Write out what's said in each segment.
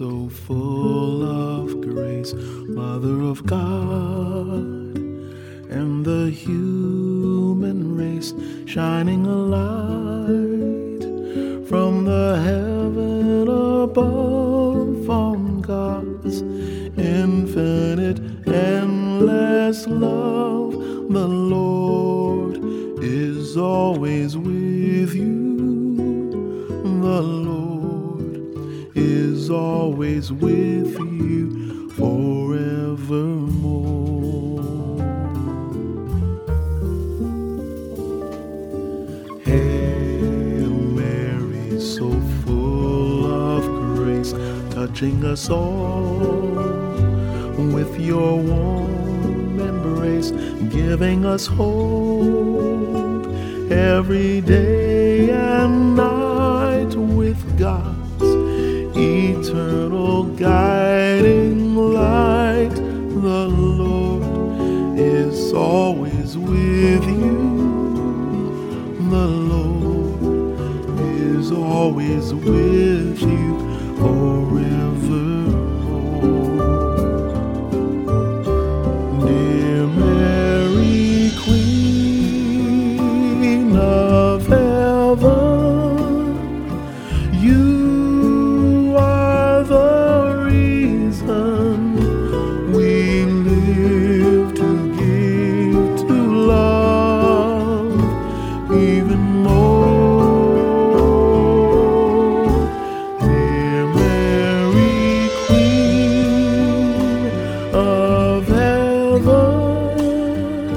so full of grace, Mother of God, and the human race shining a light from the heaven above on God's infinite, endless love. The Lord is always with you. The Lord is always with you forevermore. Hail Mary, so full of grace, touching us all with your warm embrace, giving us hope every day and night with God's eternal guiding light. The Lord is always with you. The Lord is always with you forevermore. Dear Mary, Queen of Heaven, you are the reason we live to give to love even more. Dear Mary, Queen of Heaven,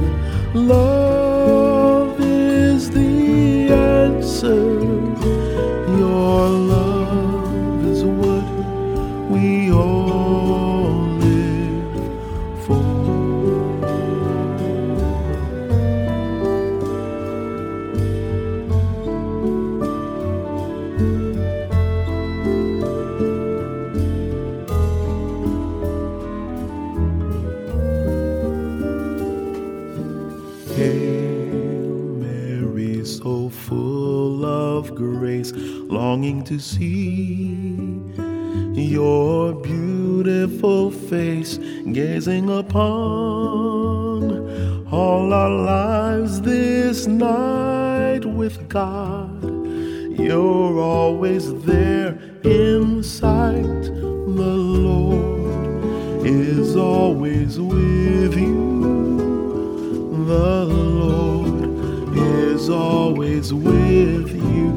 love is the answer. Your love is what we all live for. Hail Mary, so full of grace, longing to see your beautiful face, gazing upon all our lives this night with God. You're always there in sight. The Lord is always with you. The Lord is always with you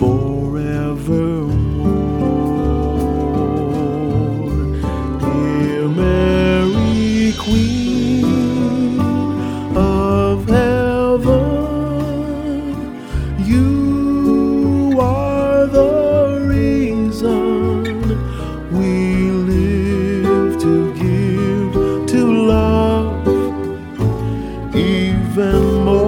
forevermore. Dear Mary, Queen of Heaven, you are the reason we live to give to love even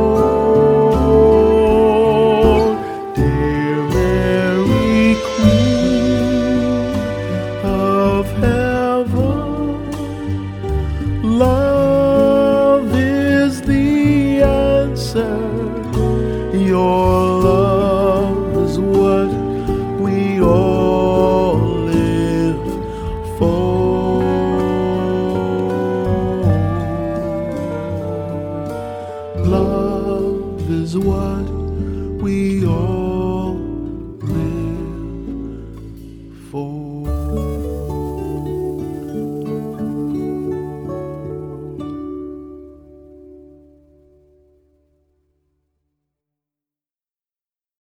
more. Dear Mary, Queen of Heaven, love is the answer. Your love is what we all live for. Love is what we all